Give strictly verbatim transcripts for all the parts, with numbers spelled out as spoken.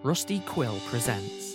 Rusty Quill presents.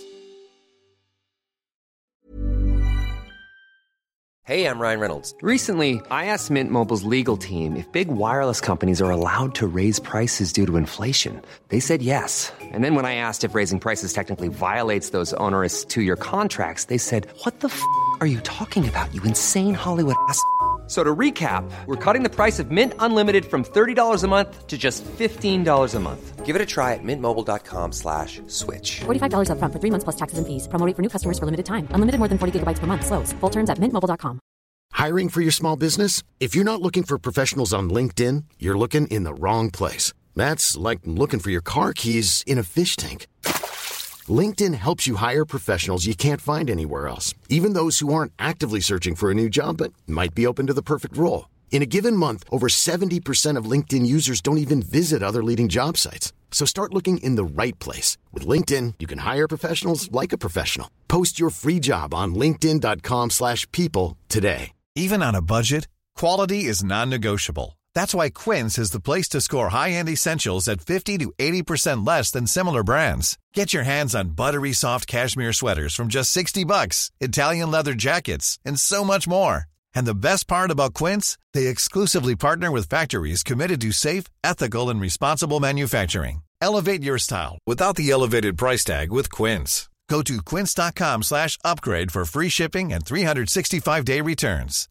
Hey, I'm Ryan Reynolds. Recently, I asked Mint Mobile's legal team if big wireless companies are allowed to raise prices due to inflation. They said yes. And then when I asked if raising prices technically violates those onerous two-year contracts, they said, "What the f*** are you talking about, you insane Hollywood ass f- So to recap, we're cutting the price of Mint Unlimited from thirty dollars a month to just fifteen dollars a month. Give it a try at mintmobile.com slash switch. forty-five dollars up front for three months plus taxes and fees. Promo rate for new customers for limited time. Unlimited more than forty gigabytes per month. Slows full terms at mint mobile dot com. Hiring for your small business? If you're not looking for professionals on LinkedIn, you're looking in the wrong place. That's like looking for your car keys in a fish tank. LinkedIn helps you hire professionals you can't find anywhere else, even those who aren't actively searching for a new job but might be open to the perfect role. In a given month, over seventy percent of LinkedIn users don't even visit other leading job sites. So start looking in the right place. With LinkedIn, you can hire professionals like a professional. Post your free job on linkedin.com slash people today. Even on a budget, quality is non-negotiable. That's why Quince is the place to score high-end essentials at fifty to eighty percent less than similar brands. Get your hands on buttery soft cashmere sweaters from just sixty bucks, Italian leather jackets, and so much more. And the best part about Quince, they exclusively partner with factories committed to safe, ethical, and responsible manufacturing. Elevate your style without the elevated price tag with Quince. Go to quince.com slash upgrade for free shipping and three sixty-five day returns.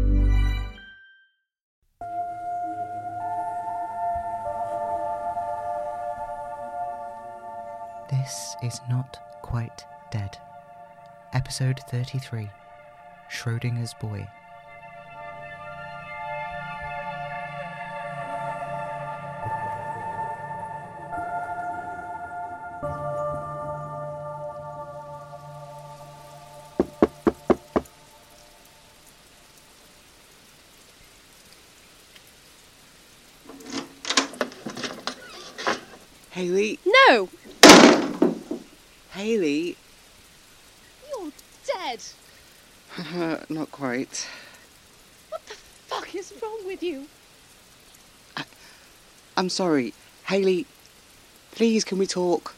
This is Not Quite Dead. Episode thirty-three. Schrodinger's Boy. Hayley? No! Hayley? You're dead! Not quite. What the fuck is wrong with you? I, I'm sorry. Hayley, please, can we talk?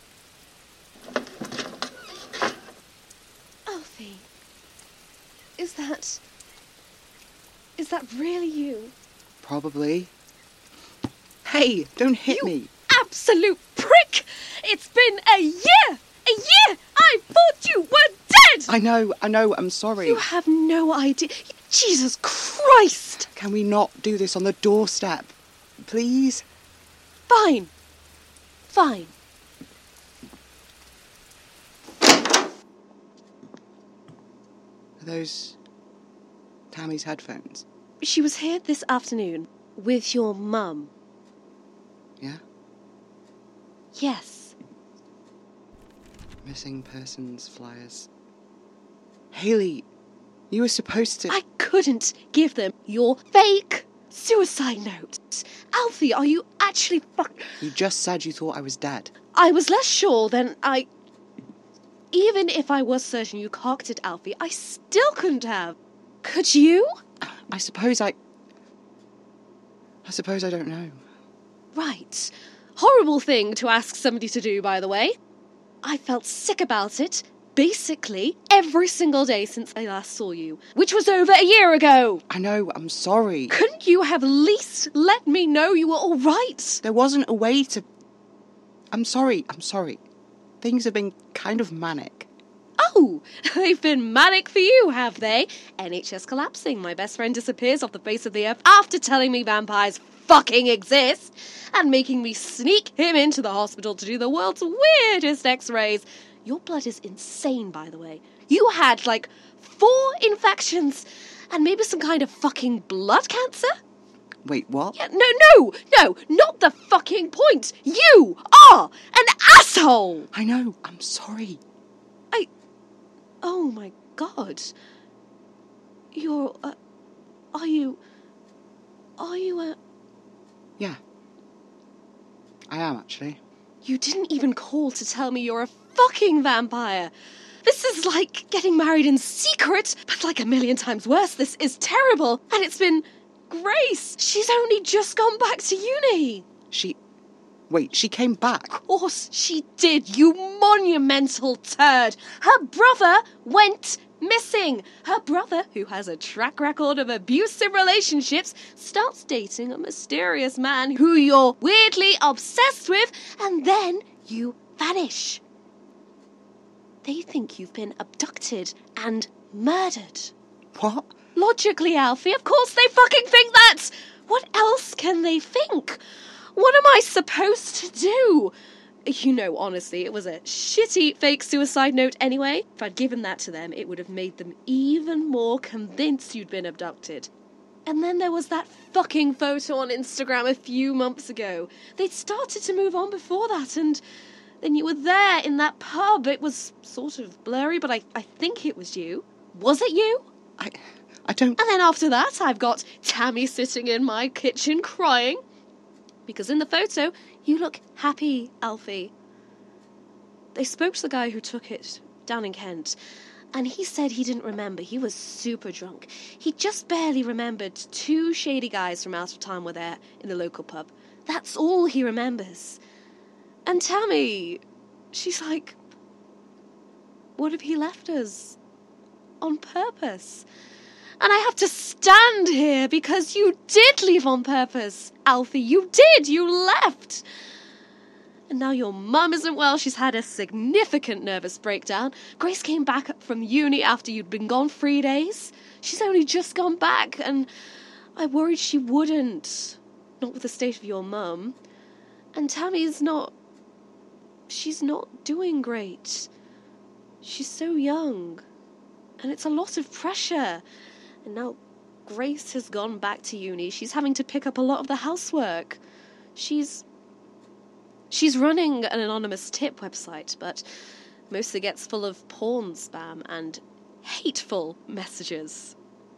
Alfie. Is that... Is that really you? Probably. Hey, don't hit you me. Absolute prick! It's been a year! A year! I thought you were dead! I know, I know, I'm sorry. You have no idea. Jesus Christ! Can we not do this on the doorstep? Please? Fine. Fine. Are those Tammy's headphones? She was here this afternoon with your mum. Yeah? Yes. Missing persons flyers. Hayley, you were supposed to... I couldn't give them your fake suicide note. Alfie, are you actually fuck... You just said you thought I was dead. I was less sure than I... Even if I was certain you cocked it, Alfie, I still couldn't have. Could you? I suppose I... I suppose I don't know. Right. Horrible thing to ask somebody to do, by the way. I felt sick about it, basically, every single day since I last saw you, which was over a year ago. I know, I'm sorry. Couldn't you have at least let me know you were all right? There wasn't a way to... I'm sorry, I'm sorry. Things have been kind of manic. Oh, they've been manic for you, have they? N H S collapsing, my best friend disappears off the face of the earth after telling me vampires fucking exist and making me sneak him into the hospital to do the world's weirdest x-rays. Your blood is insane, by the way. You had, like, four infections and maybe some kind of fucking blood cancer? Wait, what? Yeah, no, no, no, not the fucking point. You are an asshole. I know, I'm sorry. I... Oh, my God. You're... Uh, are you... Are you a... Yeah. I am, actually. You didn't even call to tell me you're a fucking vampire. This is like getting married in secret, but like a million times worse. This is terrible. And it's been Grace. She's only just gone back to uni. She... Wait, she came back? Of course she did, you monumental turd. Her brother went missing. Her brother, who has a track record of abusive relationships, starts dating a mysterious man who you're weirdly obsessed with, and then you vanish. They think you've been abducted and murdered. What? Logically, Alfie, of course they fucking think that! What else can they think? What am I supposed to do? You know, honestly, it was a shitty fake suicide note anyway. If I'd given that to them, it would have made them even more convinced you'd been abducted. And then there was that fucking photo on Instagram a few months ago. They'd started to move on before that, and then you were there in that pub. It was sort of blurry, but I, I think it was you. Was it you? I... I don't... And then after that, I've got Tammy sitting in my kitchen crying. Because in the photo, you look happy, Alfie. They spoke to the guy who took it down in Kent, and he said he didn't remember. He was super drunk. He just barely remembered two shady guys from out of town were there in the local pub. That's all he remembers. And Tammy, she's like, what if he left us on purpose? And I have to stand here because you did leave on purpose, Alfie. You did. You left. And now your mum isn't well. She's had a significant nervous breakdown. Grace came back from uni after you'd been gone three days. She's only just gone back, and I worried she wouldn't. Not with the state of your mum. And Tammy's not... She's not doing great. She's so young. And it's a lot of pressure. And now Grace has gone back to uni. She's having to pick up a lot of the housework. She's... She's running an anonymous tip website, but mostly gets full of porn spam and hateful messages.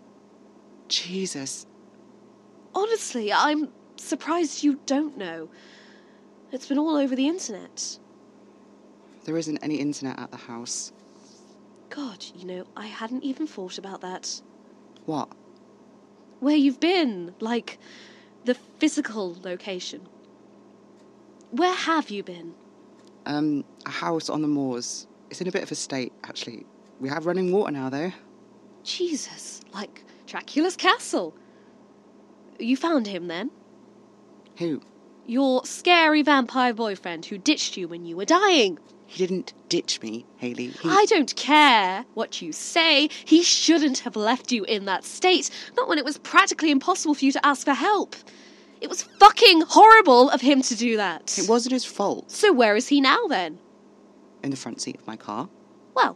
Jesus. Honestly, I'm surprised you don't know. It's been all over the internet. There isn't any internet at the house. God, you know, I hadn't even thought about that. What? Where you've been, like, the physical location. Where have you been? Um, a house on the moors. It's in a bit of a state, actually. We have running water now, though. Jesus, like Dracula's castle. You found him, then? Who? Your scary vampire boyfriend who ditched you when you were dying. He didn't ditch me, Hayley. He... I don't care what you say. He shouldn't have left you in that state. Not when it was practically impossible for you to ask for help. It was fucking horrible of him to do that. It wasn't his fault. So where is he now, then? In the front seat of my car. Well,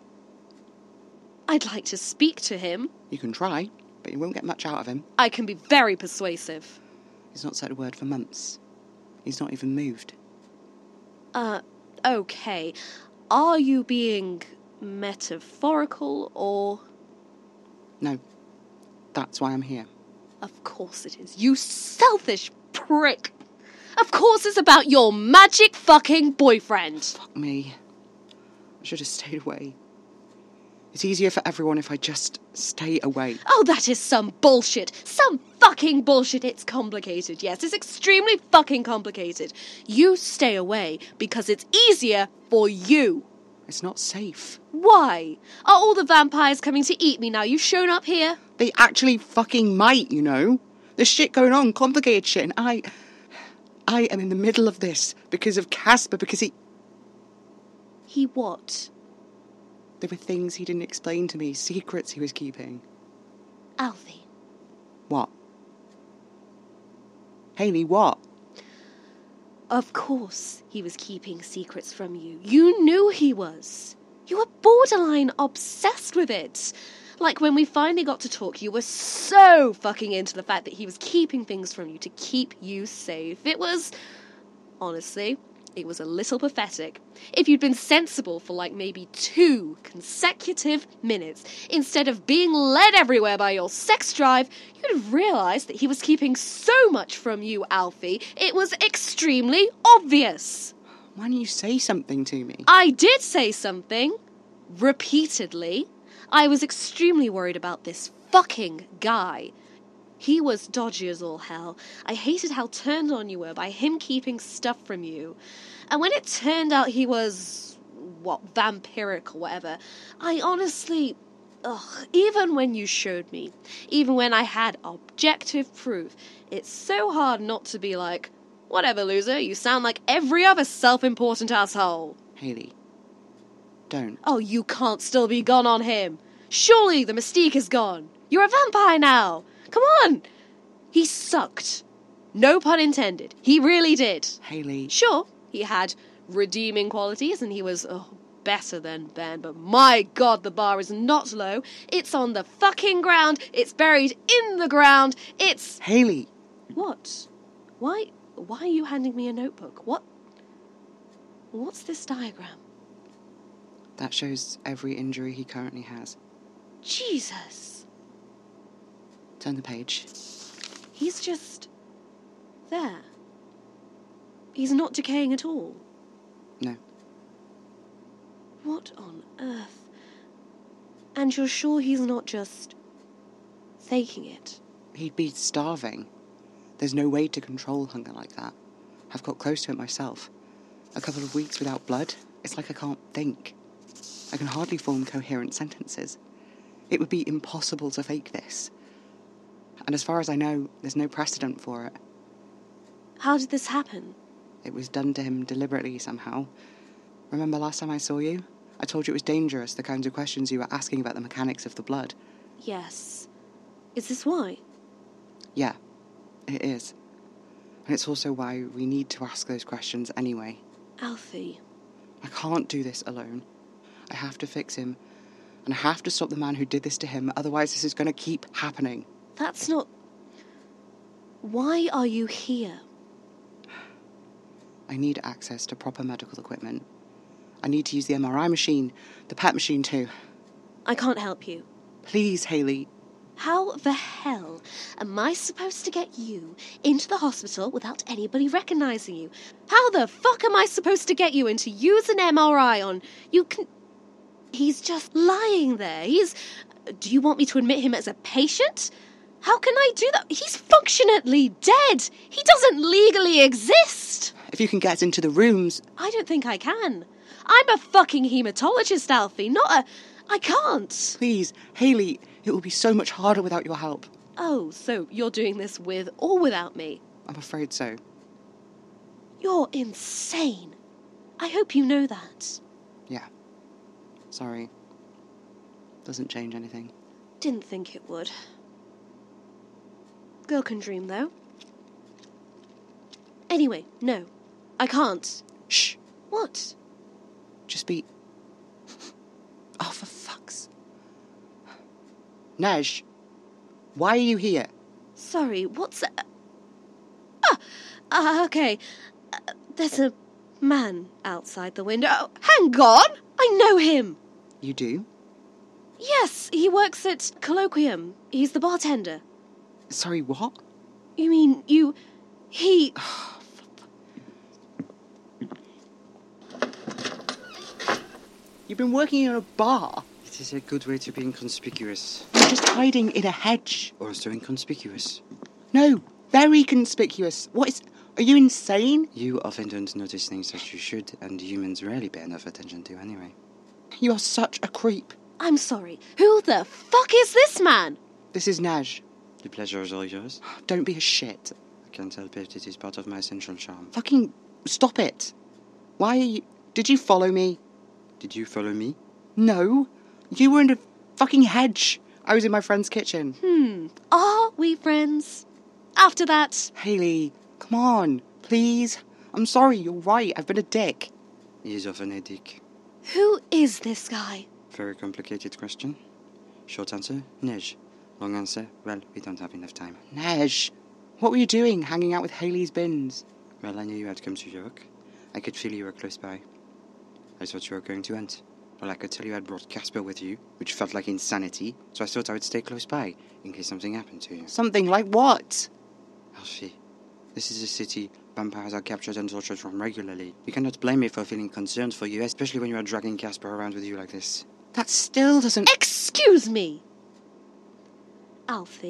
I'd like to speak to him. You can try, but you won't get much out of him. I can be very persuasive. He's not said a word for months. He's not even moved. Uh, okay. Are you being metaphorical or... No. That's why I'm here. Of course it is, you selfish prick. Of course it's about your magic fucking boyfriend. Fuck me. I should have stayed away. It's easier for everyone if I just stay away. Oh, that is some bullshit. Some fucking bullshit. It's complicated, yes. It's extremely fucking complicated. You stay away because it's easier for you. It's not safe. Why? Are all the vampires coming to eat me now you've shown up here? They actually fucking might, you know. There's shit going on, complicated shit, and I... I am in the middle of this because of Casper, because he... He what? There were things he didn't explain to me, secrets he was keeping. Alfie. What? Hayley, what? Of course he was keeping secrets from you. You knew he was. You were borderline obsessed with it. Like when we finally got to talk, you were so fucking into the fact that he was keeping things from you to keep you safe. It was, honestly, it was a little pathetic. If you'd been sensible for like maybe two consecutive minutes, instead of being led everywhere by your sex drive, you'd have realised that he was keeping so much from you, Alfie. It was extremely obvious. Why didn't you say something to me? I did say something. Repeatedly. I was extremely worried about this fucking guy. He was dodgy as all hell. I hated how turned on you were by him keeping stuff from you. And when it turned out he was, what, vampiric or whatever, I honestly... Ugh, even when you showed me, even when I had objective proof, it's so hard not to be like, whatever, loser, you sound like every other self-important asshole. Hayley, don't. Oh, you can't still be gone on him. Surely the mystique is gone. You're a vampire now. Come on. He sucked. No pun intended. He really did. Hayley. Sure, he had redeeming qualities and he was oh, better than Ben, but my God, the bar is not low. It's on the fucking ground. It's buried in the ground. It's... Hayley. What? Why... Why are you handing me a notebook? What? What's this diagram? That shows every injury he currently has. Jesus. Turn the page. He's just... there. He's not decaying at all. No. What on earth? And you're sure he's not just... faking it? He'd be starving. There's no way to control hunger like that. I've got close to it myself. A couple of weeks without blood, it's like I can't think. I can hardly form coherent sentences. It would be impossible to fake this. And as far as I know, there's no precedent for it. How did this happen? It was done to him deliberately somehow. Remember last time I saw you? I told you it was dangerous, the kinds of questions you were asking about the mechanics of the blood. Yes. Is this why? Yeah, it is. And it's also why we need to ask those questions anyway. Alfie. I can't do this alone. I have to fix him. And I have to stop the man who did this to him, otherwise this is going to keep happening. That's not... Why are you here? I need access to proper medical equipment. I need to use the M R I machine, the P E T machine too. I can't help you. Please, Hayley. How the hell am I supposed to get you into the hospital without anybody recognising you? How the fuck am I supposed to get you in to use an M R I on? You can... He's just lying there. He's... Do you want me to admit him as a patient? How can I do that? He's functionally dead. He doesn't legally exist. If you can get into the rooms... I don't think I can. I'm a fucking haematologist, Alfie, not a... I can't. Please, Hayley, it will be so much harder without your help. Oh, so you're doing this with or without me? I'm afraid so. You're insane. I hope you know that. Yeah. Sorry. Doesn't change anything. Didn't think it would. Girl can dream, though. Anyway, no. I can't. Shh. What? Just be... Oh, for fuck's...Nej, why are you here? Sorry, what's... A... Ah, uh, okay. Uh, there's a man outside the window. Oh, hang on! I know him! You do? Yes, he works at Colloquium. He's the bartender. Sorry, what? You mean, you... He... You've been working in a bar. It is a good way to be inconspicuous. You're just hiding in a hedge. Also inconspicuous. No, very conspicuous. What is... Are you insane? You often don't notice things that you should, and humans rarely pay enough attention to anyway. You are such a creep. I'm sorry. Who the fuck is this man? This isNej. The pleasure is all yours. Don't be a shit. I can't help it. It is part of my essential charm. Fucking stop it. Why are you... Did you follow me? Did you follow me? No. You were in a fucking hedge. I was in my friend's kitchen. Hmm. Are we friends? After that... Hayley, come on. Please. I'm sorry, you're right. I've been a dick. He is often a dick. Who is this guy? Very complicated question. Short answer, Nej. Long answer, well, we don't have enough time. Nej, what were you doing hanging out with Hayley's bins? Well, I knew you had come to York. I could feel you were close by. I thought you were going to hunt. Well, I could tell you had brought Casper with you, which felt like insanity, so I thought I would stay close by, in case something happened to you. Something like what? Alfie, this is a city vampires are captured and tortured from regularly. You cannot blame me for feeling concerned for you, especially when you are dragging Casper around with you like this. That still doesn't... Excuse me! Alfie,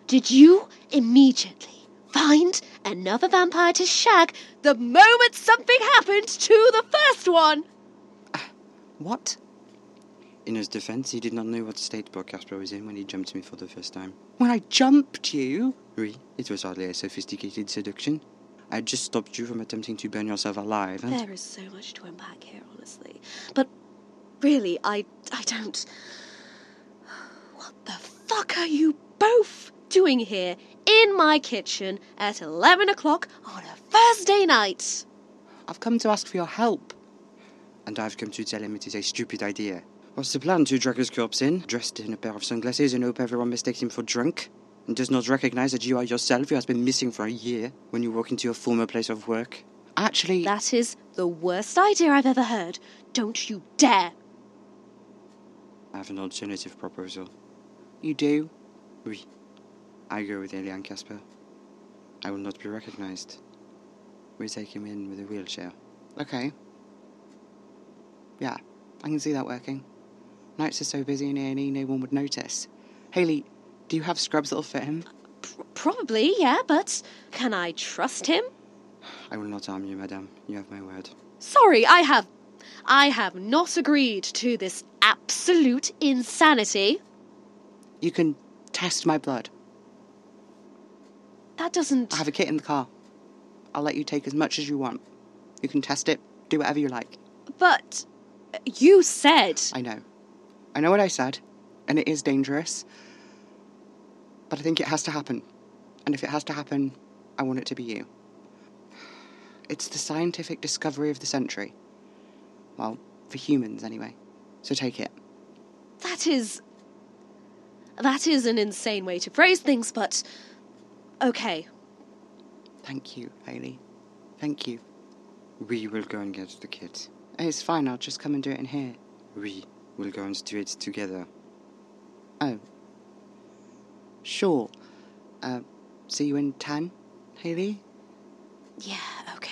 did you immediately find another vampire to shag the moment something happened to the first one? What? In his defense, he did not know what state poor Casper was in when he jumped me for the first time. When I jumped you? Oui, it was hardly a sophisticated seduction. I had just stopped you from attempting to burn yourself alive, and... There is so much to unpack here, honestly. But really, I, I don't... What the fuck are you both doing here in my kitchen at eleven o'clock on a Thursday night? I've come to ask for your help. And I've come to tell him it is a stupid idea. What's the plan? To drag his corpse in, dressed in a pair of sunglasses, and hope everyone mistakes him for drunk? And does not recognize that you are yourself, who has been missing for a year, when you walk into your former place of work? Actually... That is the worst idea I've ever heard. Don't you dare. I have an alternative proposal. You do? Oui. I go with Ellie and Casper. I will not be recognized. We take him in with a wheelchair. Okay. Yeah, I can see that working. Nights are so busy in A and E, no one would notice. Hayley, do you have scrubs that'll fit him? P- probably, yeah, but can I trust him? I will not harm you, madame. You have my word. Sorry, I have... I have not agreed to this absolute insanity. You can test my blood. That doesn't... I have a kit in the car. I'll let you take as much as you want. You can test it, do whatever you like. But... You said... I know. I know what I said, and it is dangerous. But I think it has to happen. And if it has to happen, I want it to be you. It's the scientific discovery of the century. Well, for humans, anyway. So take it. That is... That is an insane way to phrase things, but... Okay. Thank you, Hayley. Thank you. We will go and get the kit. It's fine, I'll just come and do it in here. We will go and do it together. Oh. Sure. Uh, see you in ten, Hayley? Yeah, okay.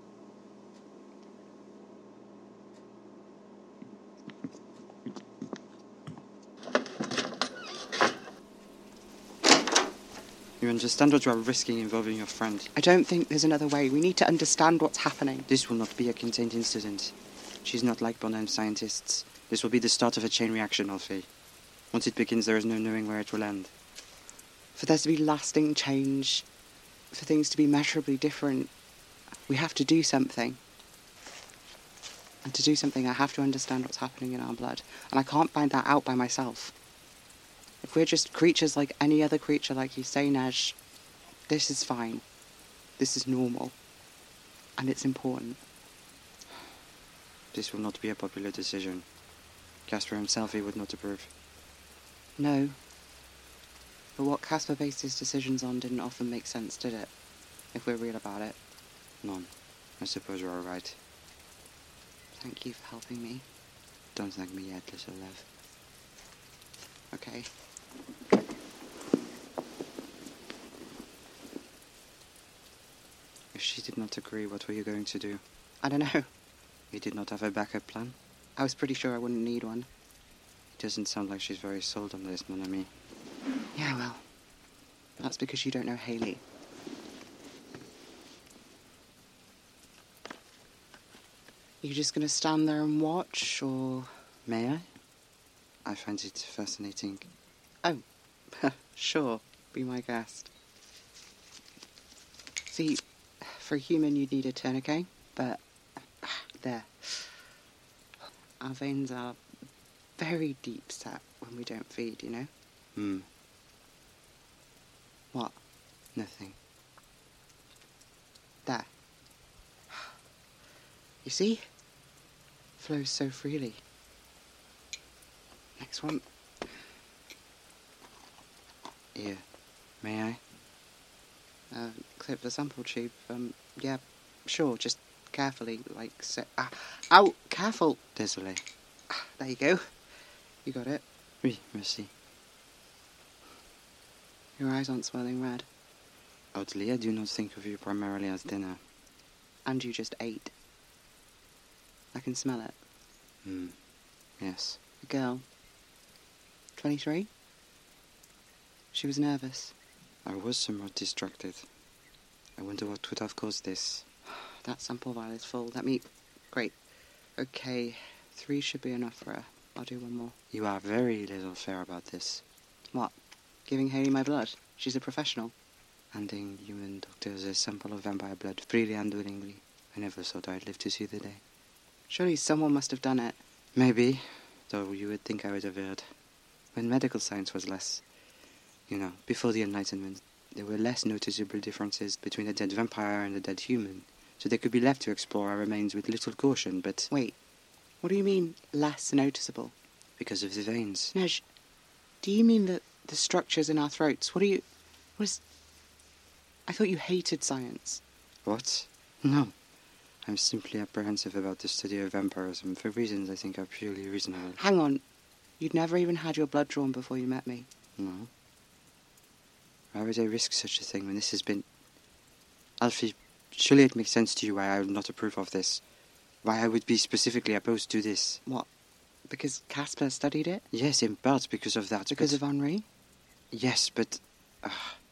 You understand what you are risking involving your friend? I don't think there's another way. We need to understand what's happening. This will not be a contained incident. She's not like Bonham scientists. This will be the start of a chain reaction, Alfie. Once it begins, there is no knowing where it will end. For there to be lasting change, for things to be measurably different, we have to do something. And to do something, I have to understand what's happening in our blood. And I can't find that out by myself. If we're just creatures like any other creature, like you say, Nej, this is fine. This is normal. And it's important. This will not be a popular decision. Casper himself, he would not approve. No. But what Casper based his decisions on didn't often make sense, did it? If we're real about it. None. I suppose you're all right. Thank you for helping me. Don't thank me yet, little love. Okay. If she did not agree, what were you going to do? I don't know. You did not have a backup plan? I was pretty sure I wouldn't need one. It doesn't sound like she's very sold on this, mon ami. Yeah, well, that's because you don't know Hayley. You just gonna stand there and watch, or... May I? I find it fascinating. Oh, sure, be my guest. See, for a human you'd need a tourniquet, but... There. Our veins are very deep set when we don't feed, you know? Hmm. What? Nothing. There. You see? Flows so freely. Next one. Here. May I? Uh, clip the sample tube. Um, yeah, sure, just carefully, like, so... Ah, ow, careful! Désolé. Ah, there you go. You got it. Oui, merci. Your eyes aren't swirling red. Oddly, I do not think of you primarily as dinner. And you just ate. I can smell it. Hmm. Yes. A girl. twenty-three? She was nervous. I was somewhat distracted. I wonder what would have caused this. That sample vial is full. Let me... Great. Okay, three should be enough for her. I'll do one more. You are very little fair about this. What? Giving Hayley my blood? She's a professional. Handing human doctors a sample of vampire blood freely and willingly. I never thought I'd live to see the day. Surely someone must have done it. Maybe, though you would think I would have heard. When medical science was less... You know, before the Enlightenment, there were less noticeable differences between a dead vampire and a dead human, so they could be left to explore our remains with little caution, but... Wait, what do you mean, less noticeable? Because of the veins. Nej, do you mean that the structures in our throats? What are you... What is... I thought you hated science. What? No. I'm simply apprehensive about the study of vampirism for reasons I think are purely reasonable. Hang on. You'd never even had your blood drawn before you met me? No. Why would I risk such a thing when this has been... Alfie, surely it makes sense to you why I would not approve of this. Why I would be specifically opposed to this. What? Because Casper studied it? Yes, in part because of that. Because but... of Henri? Yes, but... Uh,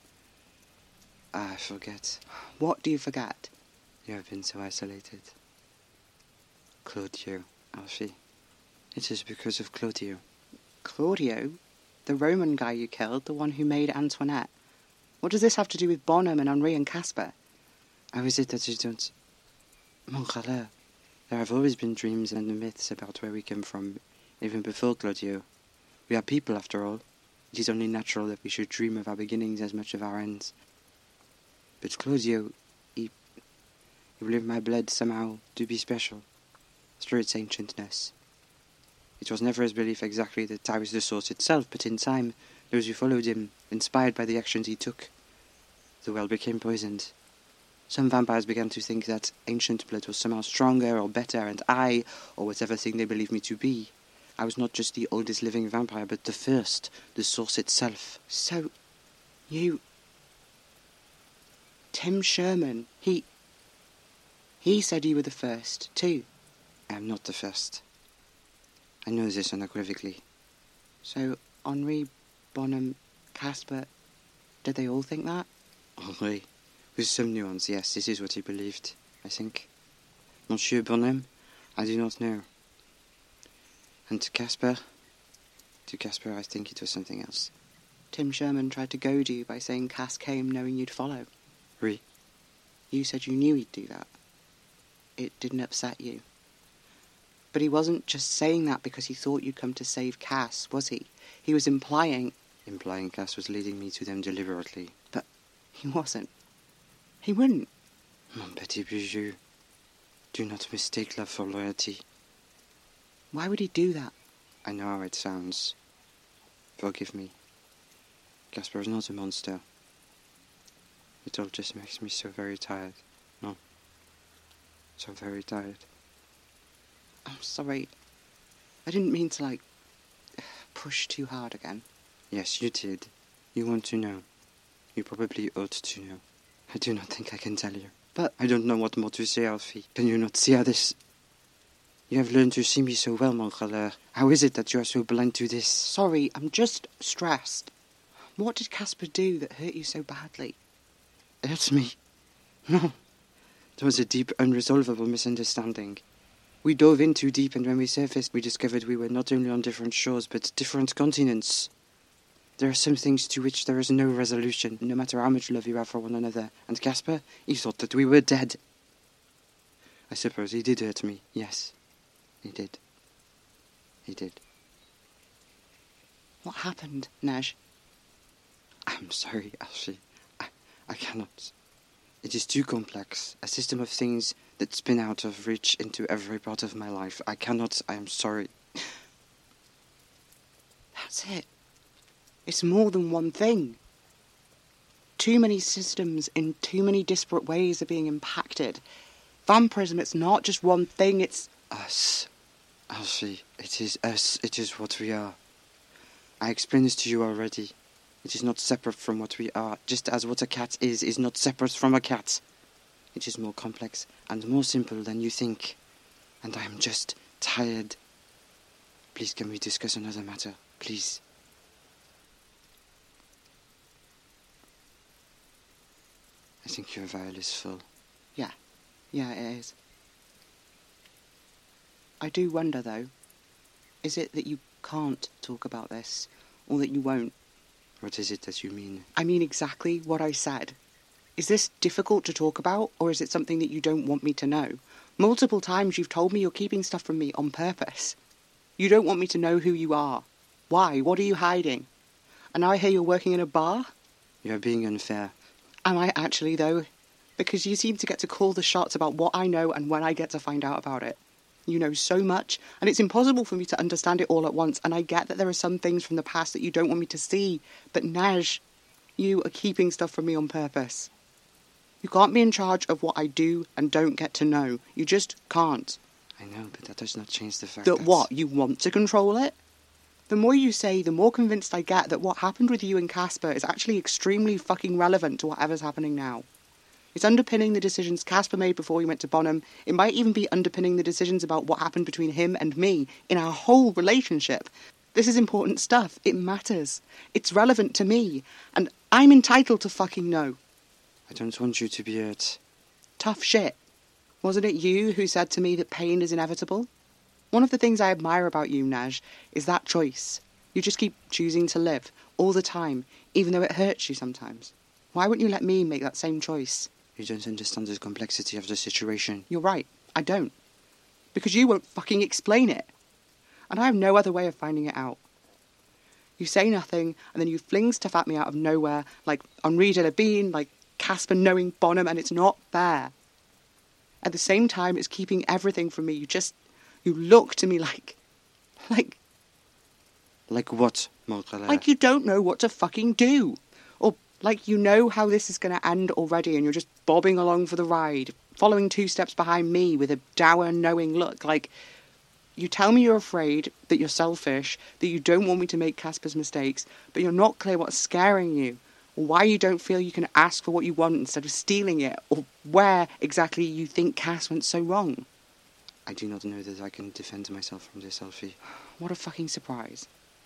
I forget. What do you forget? You have been so isolated. Claudio, Alfie. It is because of Claudio. Claudio? The Roman guy you killed, the one who made Antoinette. What does this have to do with Bonham and Henri and Casper? How is it that you don't... Mon Galère, there have always been dreams and myths about where we come from, even before Claudio. We are people, after all. It is only natural that we should dream of our beginnings as much of our ends. But Claudio, he... he believed my blood somehow to be special, through its ancientness. It was never his belief exactly that I was the source itself, but in time, those who followed him, inspired by the actions he took, the well became poisoned. Some vampires began to think that ancient blood was somehow stronger or better, and I, or whatever thing they believed me to be, I was not just the oldest living vampire, but the first, the source itself. So, you... Tim Sherman, he... He said you were the first, too. I am not the first. I know this unequivocally. So, Henri, Bonham, Casper, did they all think that? Henri, with some nuance, yes, this is what he believed, I think. Monsieur Bonham, I do not know. And to Casper, to Casper, I think it was something else. Tim Sherman tried to goad you by saying Cass came knowing you'd follow. Oui. You said you knew he'd do that. It didn't upset you. But he wasn't just saying that because he thought you'd come to save Cass, was he? He was implying... Implying Cass was leading me to them deliberately. But he wasn't. He wouldn't. Mon petit bijou, do not mistake love for loyalty. Why would he do that? I know how it sounds. Forgive me. Casper is not a monster. It all just makes me so very tired. No. So very tired. I'm sorry. I didn't mean to, like, push too hard again. Yes, you did. You want to know. You probably ought to know. I do not think I can tell you. But... I don't know what more to say, Alfie. Can you not see how this... You have learned to see me so well, mon galère. How is it that you are so blind to this? Sorry, I'm just stressed. What did Casper do that hurt you so badly? Hurt me? No. There was a deep, unresolvable misunderstanding. We dove in too deep, and when we surfaced, we discovered we were not only on different shores, but different continents. There are some things to which there is no resolution, no matter how much love you have for one another. And Casper, he thought that we were dead. I suppose he did hurt me, yes. He did. He did. What happened, Nej? I'm sorry, Alfie. I, I cannot. It is too complex. A system of things that spin out of reach into every part of my life. I cannot. I am sorry. That's it. It's more than one thing. Too many systems in too many disparate ways are being impacted. Vampirism, it's not just one thing, it's... Us. Alfie, it is us. It is what we are. I explained this to you already. It is not separate from what we are, just as what a cat is, is not separate from a cat. It is more complex and more simple than you think. And I am just tired. Please, can we discuss another matter? Please. I think your vial is full. Yeah. Yeah, it is. I do wonder, though, is it that you can't talk about this, or that you won't? What is it that you mean? I mean exactly what I said. Is this difficult to talk about, or is it something that you don't want me to know? Multiple times you've told me you're keeping stuff from me on purpose. You don't want me to know who you are. Why? What are you hiding? And now I hear you're working in a bar? You're being unfair. Am I actually, though? Because you seem to get to call the shots about what I know and when I get to find out about it. You know so much, and it's impossible for me to understand it all at once, and I get that there are some things from the past that you don't want me to see, but Naj, you are keeping stuff from me on purpose. You can't be in charge of what I do and don't get to know. You just can't. I know, but that does not change the fact that... that... what, you want to control it? The more you say, the more convinced I get that what happened with you and Casper is actually extremely fucking relevant to whatever's happening now. It's underpinning the decisions Casper made before he went to Bonham. It might even be underpinning the decisions about what happened between him and me in our whole relationship. This is important stuff. It matters. It's relevant to me. And I'm entitled to fucking know. I don't want you to be hurt. Tough shit. Wasn't it you who said to me that pain is inevitable? One of the things I admire about you, Naj, is that choice. You just keep choosing to live, all the time, even though it hurts you sometimes. Why wouldn't you let me make that same choice? You don't understand the complexity of the situation. You're right, I don't. Because you won't fucking explain it. And I have no other way of finding it out. You say nothing, and then you fling stuff at me out of nowhere, like Henri de la Bean, like Casper knowing Bonham, and it's not fair. At the same time, it's keeping everything from me. You just... You look to me like... Like... Like what, Maud-Claire? Like you don't know what to fucking do. Or like you know how this is going to end already and you're just bobbing along for the ride, following two steps behind me with a dour, knowing look. Like, you tell me you're afraid, that you're selfish, that you don't want me to make Casper's mistakes, but you're not clear what's scaring you, or why you don't feel you can ask for what you want instead of stealing it, or where exactly you think Cass went so wrong. I do not know that I can defend myself from this, Elfie. What a fucking surprise.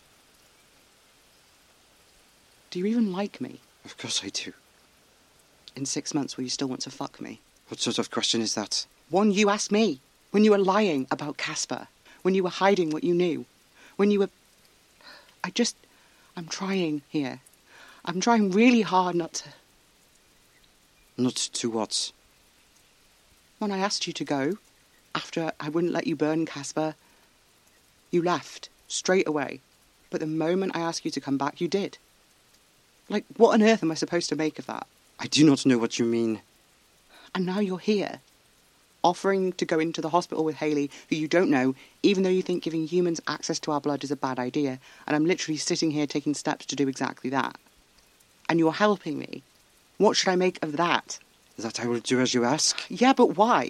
Do you even like me? Of course I do. In six months, will you still want to fuck me? What sort of question is that? One you asked me. When you were lying about Casper. When you were hiding what you knew. When you were... I just... I'm trying here. I'm trying really hard not to... Not to what? When I asked you to go, after I wouldn't let you burn Casper, you left, straight away. But the moment I asked you to come back, you did. Like, what on earth am I supposed to make of that? I do not know what you mean. And now you're here, offering to go into the hospital with Hayley, who you don't know, even though you think giving humans access to our blood is a bad idea, and I'm literally sitting here taking steps to do exactly that. And you're helping me. What should I make of that? That I will do as you ask? Yeah, but why?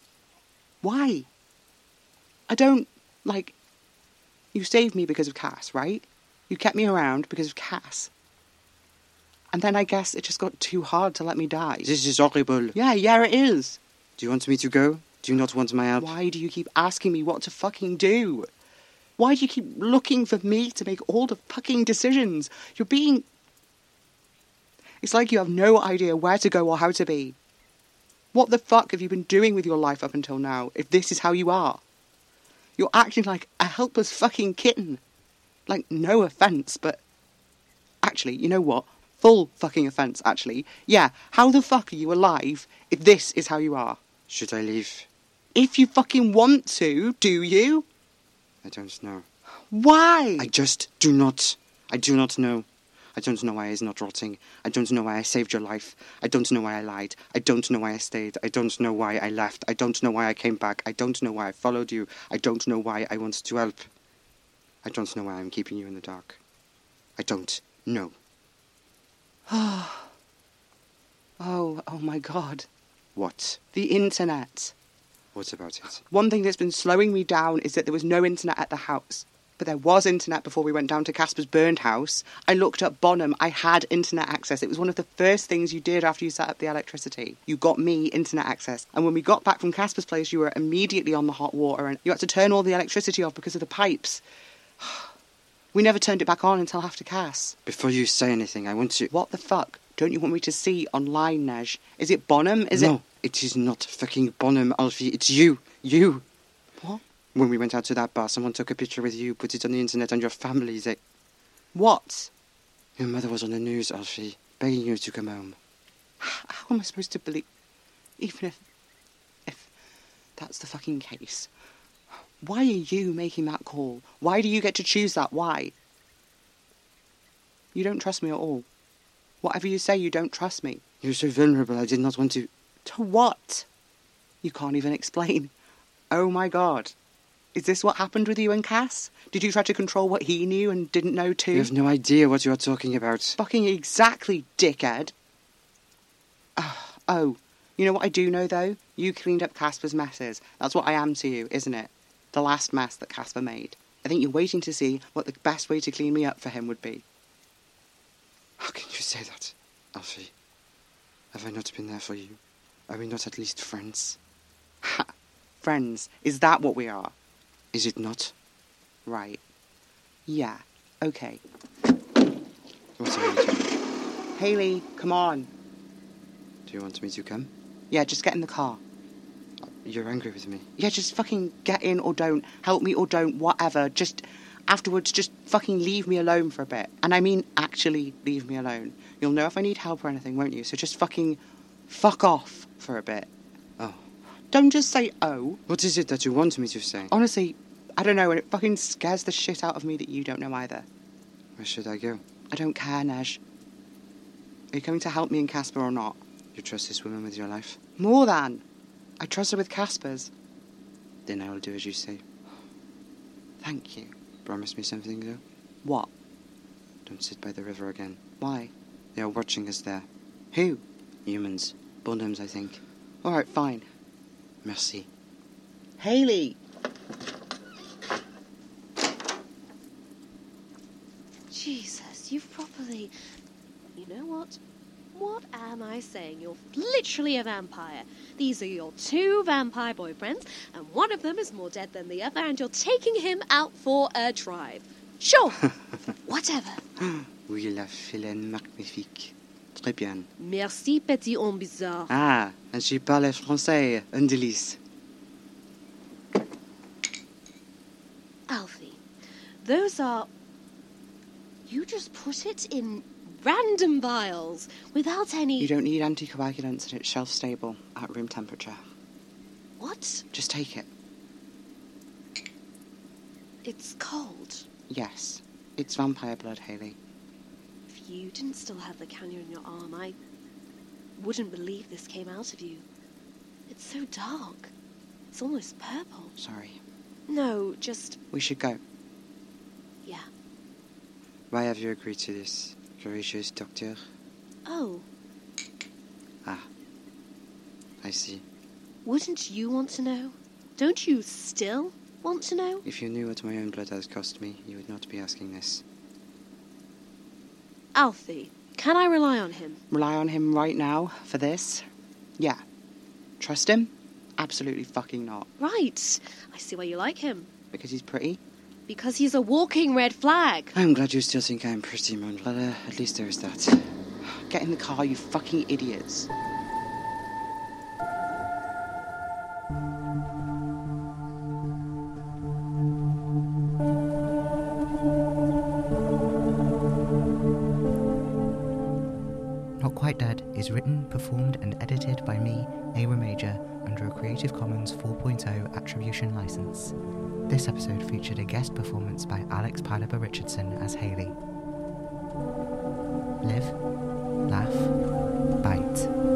Why? I don't, like... You saved me because of Cass, right? You kept me around because of Cass. And then I guess it just got too hard to let me die. This is horrible. Yeah, yeah, it is. Do you want me to go? Do you not want my help? Why do you keep asking me what to fucking do? Why do you keep looking for me to make all the fucking decisions? You're being... It's like you have no idea where to go or how to be. What the fuck have you been doing with your life up until now, if this is how you are? You're acting like a helpless fucking kitten. Like, no offence, but... Actually, you know what? Full fucking offence, actually. Yeah, how the fuck are you alive if this is how you are? Should I leave? If you fucking want to, do you? I don't know. Why? I just do not. I do not know. I don't know why he's not rotting. I don't know why I saved your life. I don't know why I lied. I don't know why I stayed. I don't know why I left. I don't know why I came back. I don't know why I followed you. I don't know why I wanted to help. I don't know why I'm keeping you in the dark. I don't know. Oh, oh my God. What? The internet. What about it? One thing that's been slowing me down is that there was no internet at the house. But there was internet before we went down to Casper's burned house. I looked up Bonham. I had internet access. It was one of the first things you did after you set up the electricity. You got me internet access. And when we got back from Casper's place, you were immediately on the hot water and you had to turn all the electricity off because of the pipes. We never turned it back on until after Cass. Before you say anything, I want to... What the fuck? Don't you want me to see online, Nej? Is it Bonham? Is no, it... it is not fucking Bonham, Alfie. It's you. You. What? When we went out to that bar, someone took a picture with you, put it on the internet, and your family, they... What? Your mother was on the news, Alfie, begging you to come home. How am I supposed to believe... Even if... If that's the fucking case. Why are you making that call? Why do you get to choose that? Why? You don't trust me at all. Whatever you say, you don't trust me. You're so vulnerable, I did not want to... To what? You can't even explain. Oh my God. Is this what happened with you and Cass? Did you try to control what he knew and didn't know too? You have no idea what you are talking about. Fucking exactly, dickhead. Oh, you know what I do know though? You cleaned up Casper's messes. That's what I am to you, isn't it? The last mess that Casper made. I think you're waiting to see what the best way to clean me up for him would be. How can you say that, Alfie? Have I not been there for you? Are we not at least friends? Ha! Friends? Is that what we are? Is it not? Right. Yeah. Okay. What are you doing? Hayley, come on. Do you want me to come? Yeah, just get in the car. You're angry with me. Yeah, just fucking get in or don't. Help me or don't, whatever. Just, afterwards, just fucking leave me alone for a bit. And I mean actually leave me alone. You'll know if I need help or anything, won't you? So just fucking fuck off for a bit. Oh. Don't just say oh. What is it that you want me to say? Honestly, I don't know, and it fucking scares the shit out of me that you don't know either. Where should I go? I don't care, Nej. Are you coming to help me and Casper or not? You trust this woman with your life? More than. I trust her with Casper's. Then I will do as you say. Thank you. Promise me something, though? What? Don't sit by the river again. Why? They are watching us there. Who? Humans. Bonhams, I think. All right, fine. Merci. Hayley! Jesus, you've properly... You know what? What am I saying? You're literally a vampire. These are your two vampire boyfriends, and one of them is more dead than the other, and you're taking him out for a drive. Sure. Whatever. Oui, la vilaine magnifique. Très bien. Merci, petit homme bizarre. Ah, and she parle français. Un délice. Alfie, those are... You just put it in random vials without any... You don't need anticoagulants and it's shelf stable at room temperature. What? Just take it. It's cold. Yes. It's vampire blood, Hayley. If you didn't still have the canyon in your arm, I wouldn't believe this came out of you. It's so dark. It's almost purple. Sorry. No, just... We should go. Yeah. Why have you agreed to this, courageous doctor? Oh. Ah. I see. Wouldn't you want to know? Don't you still want to know? If you knew what my own blood has cost me, you would not be asking this. Alfie, can I rely on him? Rely on him right now for this? Yeah. Trust him? Absolutely fucking not. Right. I see why you like him. Because he's pretty? Because he's a walking red flag. I'm glad you still think I'm pretty, Mon, but uh, at least there is that. Get in the car, you fucking idiots. Not Quite Dead is written, performed and edited by me, Ava Major, under a Creative Commons four point oh Attribution License. This episode featured a guest performance by Alex Pilaber Richardson as Hayley. Live, laugh, bite.